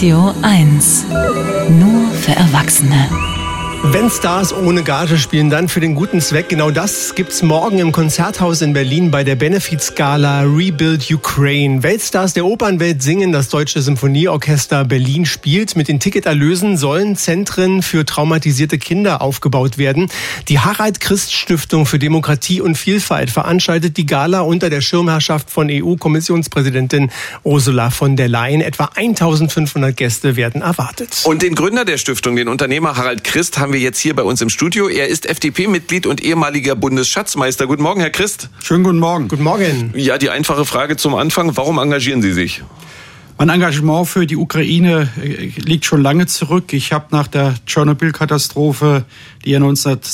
Radio 1. Nur für Erwachsene. Wenn Stars ohne Gage spielen, dann für den guten Zweck. Genau das gibt's morgen im Konzerthaus in Berlin bei der Benefizgala Rebuild Ukraine. Weltstars der Opernwelt singen, das Deutsche Symphonieorchester Berlin spielt. Mit den Ticketerlösen sollen Zentren für traumatisierte Kinder aufgebaut werden. Die Harald-Christ-Stiftung für Demokratie und Vielfalt veranstaltet die Gala unter der Schirmherrschaft von EU-Kommissionspräsidentin Ursula von der Leyen. Etwa 1500 Gäste werden erwartet. Und den Gründer der Stiftung, den Unternehmer Harald Christ, haben wir jetzt hier bei uns im Studio. Er ist FDP-Mitglied und ehemaliger Bundesschatzmeister. Guten Morgen, Herr Christ. Schönen guten Morgen. Guten Morgen. Ja, die einfache Frage zum Anfang. Warum engagieren Sie sich? Mein Engagement für die Ukraine liegt schon lange zurück. Ich habe nach der Tschernobyl-Katastrophe, die ja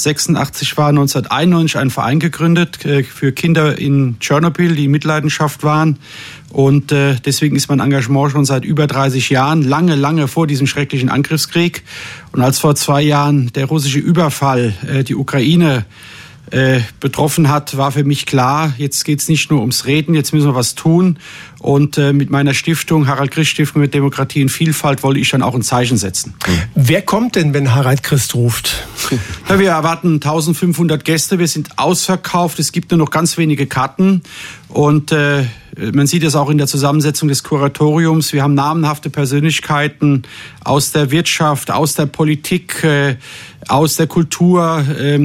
1986 war, 1991 einen Verein gegründet für Kinder in Tschernobyl, die in Mitleidenschaft waren. Und deswegen ist mein Engagement schon seit über 30 Jahren, lange vor diesem schrecklichen Angriffskrieg. Und als vor 2 Jahren der russische Überfall die Ukraine betroffen hat, war für mich klar, jetzt geht's nicht nur ums Reden, jetzt müssen wir was tun. Und mit meiner Stiftung, Harald-Christ-Stiftung mit Demokratie und Vielfalt, wollte ich dann auch ein Zeichen setzen. Wer kommt denn, wenn Harald Christ ruft? Ja, wir erwarten 1500 Gäste, wir sind ausverkauft, es gibt nur noch ganz wenige Karten. Und man sieht es auch in der Zusammensetzung des Kuratoriums. Wir haben namenhafte Persönlichkeiten aus der Wirtschaft, aus der Politik, aus der Kultur,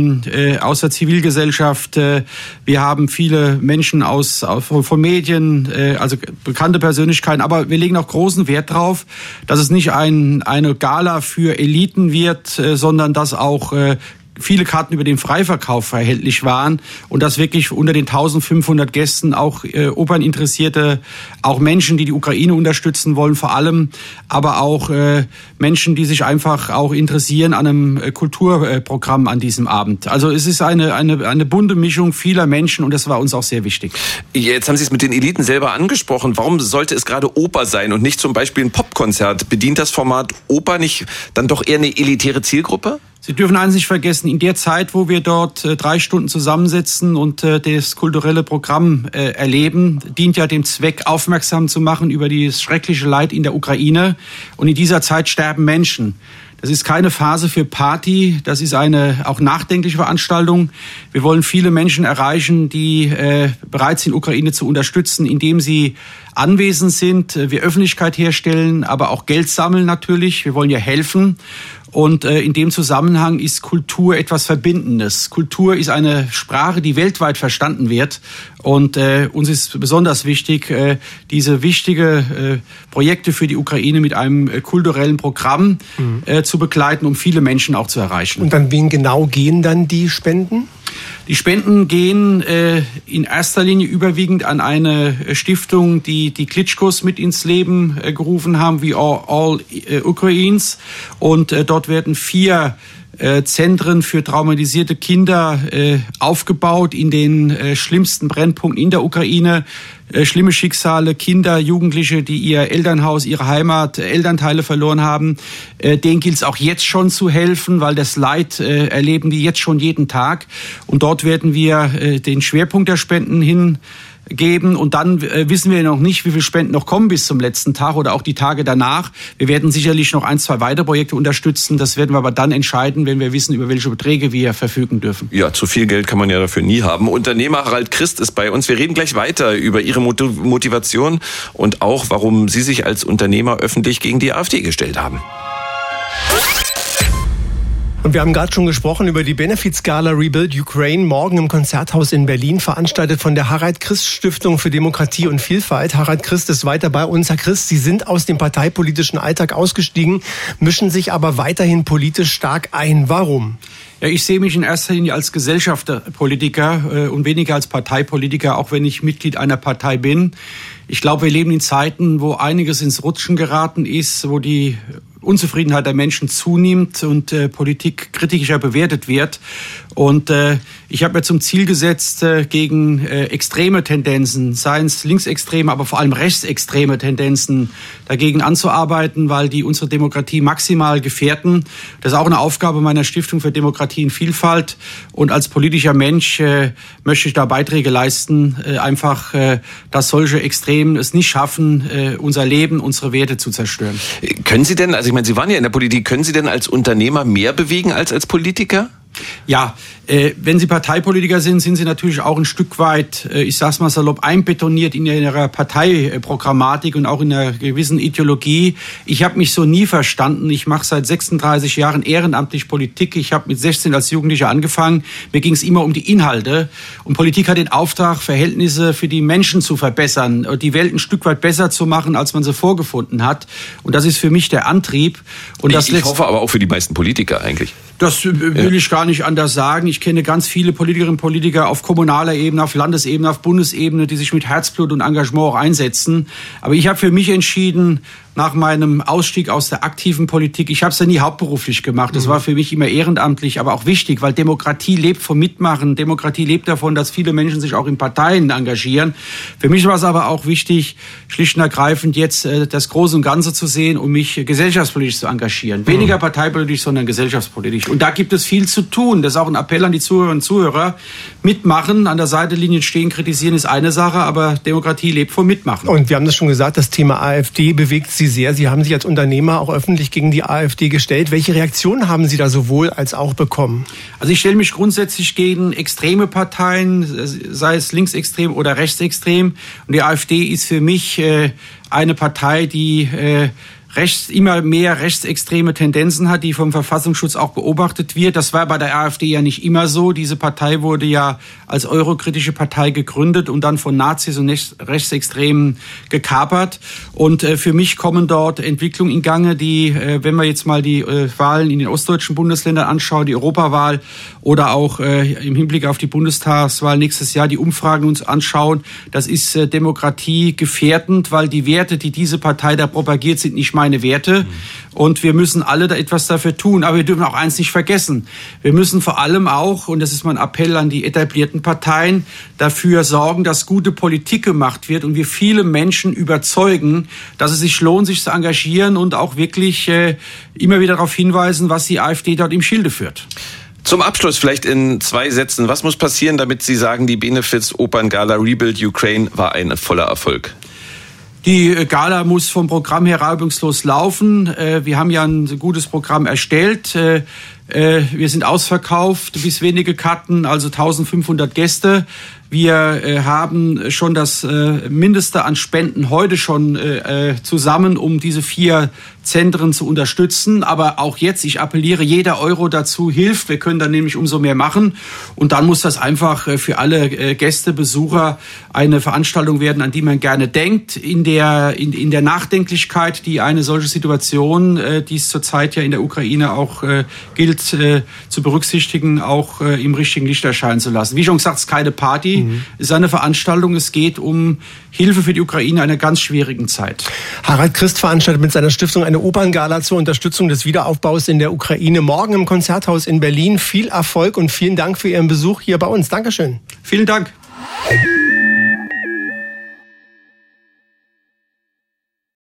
aus der Zivilgesellschaft. Wir haben viele Menschen von Medien, also bekannte Persönlichkeiten. Aber wir legen auch großen Wert darauf, dass es nicht eine Gala für Eliten wird, sondern dass auch viele Karten über den Freiverkauf erhältlich waren und dass wirklich unter den 1500 Gästen auch Operninteressierte, auch Menschen, die die Ukraine unterstützen wollen vor allem, aber auch Menschen, die sich einfach auch interessieren an einem Kulturprogramm an diesem Abend. Also es ist eine bunte Mischung vieler Menschen und das war uns auch sehr wichtig. Jetzt haben Sie es mit den Eliten selber angesprochen. Warum sollte es gerade Oper sein und nicht zum Beispiel ein Popkonzert? Bedient das Format Oper nicht dann doch eher eine elitäre Zielgruppe? Sie dürfen eines nicht vergessen, in der Zeit, wo wir dort 3 Stunden zusammensitzen und das kulturelle Programm erleben, dient ja dem Zweck, aufmerksam zu machen über das schreckliche Leid in der Ukraine. Und in dieser Zeit sterben Menschen. Das ist keine Phase für Party, das ist eine auch nachdenkliche Veranstaltung. Wir wollen viele Menschen erreichen, die bereit sind, Ukraine zu unterstützen, indem sie anwesend sind, wir Öffentlichkeit herstellen, aber auch Geld sammeln natürlich. Wir wollen ja helfen. Und in dem Zusammenhang ist Kultur etwas Verbindendes. Kultur ist eine Sprache, die weltweit verstanden wird. Und uns ist besonders wichtig, diese wichtige Projekte für die Ukraine mit einem kulturellen Programm zu begleiten, um viele Menschen auch zu erreichen. Und an wen genau gehen dann die Spenden? Die Spenden gehen in erster Linie überwiegend an eine Stiftung, die Klitschkos mit ins Leben gerufen haben, wie All Ukraines. Und dort werden 4 Zentren für traumatisierte Kinder aufgebaut in den schlimmsten Brennpunkten in der Ukraine. Schlimme Schicksale, Kinder, Jugendliche, die ihr Elternhaus, ihre Heimat, Elternteile verloren haben. Denen gilt es auch jetzt schon zu helfen, weil das Leid erleben die jetzt schon jeden Tag. Und dort werden wir den Schwerpunkt der Spenden hingeben. Und dann wissen wir noch nicht, wie viele Spenden noch kommen bis zum letzten Tag oder auch die Tage danach. Wir werden sicherlich noch 1, 2 weitere Projekte unterstützen. Das werden wir aber dann entscheiden, wenn wir wissen, über welche Beträge wir verfügen dürfen. Ja, zu viel Geld kann man ja dafür nie haben. Unternehmer Harald Christ ist bei uns. Wir reden gleich weiter über Ihre Motivation und auch, warum Sie sich als Unternehmer öffentlich gegen die AfD gestellt haben. Und wir haben gerade schon gesprochen über die Benefizgala Rebuild Ukraine, morgen im Konzerthaus in Berlin, veranstaltet von der Harald-Christ-Stiftung für Demokratie und Vielfalt. Harald Christ ist weiter bei uns. Herr Christ, Sie sind aus dem parteipolitischen Alltag ausgestiegen, mischen sich aber weiterhin politisch stark ein. Warum? Ja, ich sehe mich in erster Linie als Gesellschaftspolitiker und weniger als Parteipolitiker, auch wenn ich Mitglied einer Partei bin. Ich glaube, wir leben in Zeiten, wo einiges ins Rutschen geraten ist, wo die Unzufriedenheit der Menschen zunimmt und Politik kritischer bewertet wird. Und ich habe mir zum Ziel gesetzt, gegen extreme Tendenzen, seien es linksextreme, aber vor allem rechtsextreme Tendenzen, dagegen anzuarbeiten, weil die unsere Demokratie maximal gefährden. Das ist auch eine Aufgabe meiner Stiftung für Demokratie in Vielfalt. Und als politischer Mensch möchte ich da Beiträge leisten, einfach, dass solche Extremen es nicht schaffen, unser Leben, unsere Werte zu zerstören. Können Sie denn, also ich meine, Sie waren ja in der Politik, können Sie denn als Unternehmer mehr bewegen als Politiker? Ja, wenn Sie Parteipolitiker sind, sind Sie natürlich auch ein Stück weit, ich sag's mal salopp, einbetoniert in Ihrer Parteiprogrammatik und auch in einer gewissen Ideologie. Ich habe mich so nie verstanden. Ich mache seit 36 Jahren ehrenamtlich Politik. Ich habe mit 16 als Jugendlicher angefangen. Mir ging es immer um die Inhalte. Und Politik hat den Auftrag, Verhältnisse für die Menschen zu verbessern, die Welt ein Stück weit besser zu machen, als man sie vorgefunden hat. Und das ist für mich der Antrieb. Und ich hoffe aber auch für die meisten Politiker eigentlich. Das will ich gar nicht anders sagen. Ich kenne ganz viele Politikerinnen und Politiker auf kommunaler Ebene, auf Landesebene, auf Bundesebene, die sich mit Herzblut und Engagement auch einsetzen. Aber ich habe für mich entschieden, nach meinem Ausstieg aus der aktiven Politik, ich habe es ja nie hauptberuflich gemacht, das war für mich immer ehrenamtlich, aber auch wichtig, weil Demokratie lebt vom Mitmachen, Demokratie lebt davon, dass viele Menschen sich auch in Parteien engagieren. Für mich war es aber auch wichtig, schlicht und ergreifend jetzt das Große und Ganze zu sehen und mich gesellschaftspolitisch zu engagieren. Weniger parteipolitisch, sondern gesellschaftspolitisch. Und da gibt es viel zu tun. Das ist auch ein Appell an die Zuhörerinnen und Zuhörer. Mitmachen, an der Seitenlinie stehen, kritisieren ist eine Sache, aber Demokratie lebt vom Mitmachen. Und wir haben das schon gesagt, das Thema AfD bewegt Sie sehr. Sie haben sich als Unternehmer auch öffentlich gegen die AfD gestellt. Welche Reaktionen haben Sie da sowohl als auch bekommen? Also ich stelle mich grundsätzlich gegen extreme Parteien, sei es linksextrem oder rechtsextrem. Und die AfD ist für mich eine Partei, die immer mehr rechtsextreme Tendenzen hat, die vom Verfassungsschutz auch beobachtet wird. Das war bei der AfD ja nicht immer so. Diese Partei wurde ja als eurokritische Partei gegründet und dann von Nazis und Rechtsextremen gekapert. Und für mich kommen dort Entwicklungen in Gange, die, wenn wir jetzt mal die Wahlen in den ostdeutschen Bundesländern anschauen, die Europawahl oder auch im Hinblick auf die Bundestagswahl nächstes Jahr die Umfragen uns anschauen, das ist Demokratie gefährdend, weil die Werte, die diese Partei da propagiert, sind nicht meine Werte. Und wir müssen alle da etwas dafür tun. Aber wir dürfen auch eins nicht vergessen. Wir müssen vor allem auch, und das ist mein Appell an die etablierten Parteien, dafür sorgen, dass gute Politik gemacht wird und wir viele Menschen überzeugen, dass es sich lohnt, sich zu engagieren und auch wirklich immer wieder darauf hinweisen, was die AfD dort im Schilde führt. Zum Abschluss vielleicht in 2 Sätzen. Was muss passieren, damit Sie sagen, die Benefits Operngala Rebuild Ukraine war ein voller Erfolg? Die Gala muss vom Programm her reibungslos laufen. Wir haben ja ein gutes Programm erstellt. Wir sind ausverkauft, bis wenige Karten, also 1500 Gäste. Wir haben schon das Mindeste an Spenden heute schon zusammen, um diese 4 Zentren zu unterstützen. Aber auch jetzt, ich appelliere, jeder Euro dazu hilft. Wir können dann nämlich umso mehr machen. Und dann muss das einfach für alle Gäste, Besucher eine Veranstaltung werden, an die man gerne denkt. In der Nachdenklichkeit, die eine solche Situation, die es zurzeit ja in der Ukraine auch gilt, zu berücksichtigen, auch im richtigen Licht erscheinen zu lassen. Wie schon gesagt, es ist keine Party, es ist eine Veranstaltung. Es geht um Hilfe für die Ukraine in einer ganz schwierigen Zeit. Harald Christ veranstaltet mit seiner Stiftung eine Operngala zur Unterstützung des Wiederaufbaus in der Ukraine. Morgen im Konzerthaus in Berlin. Viel Erfolg und vielen Dank für Ihren Besuch hier bei uns. Dankeschön. Vielen Dank.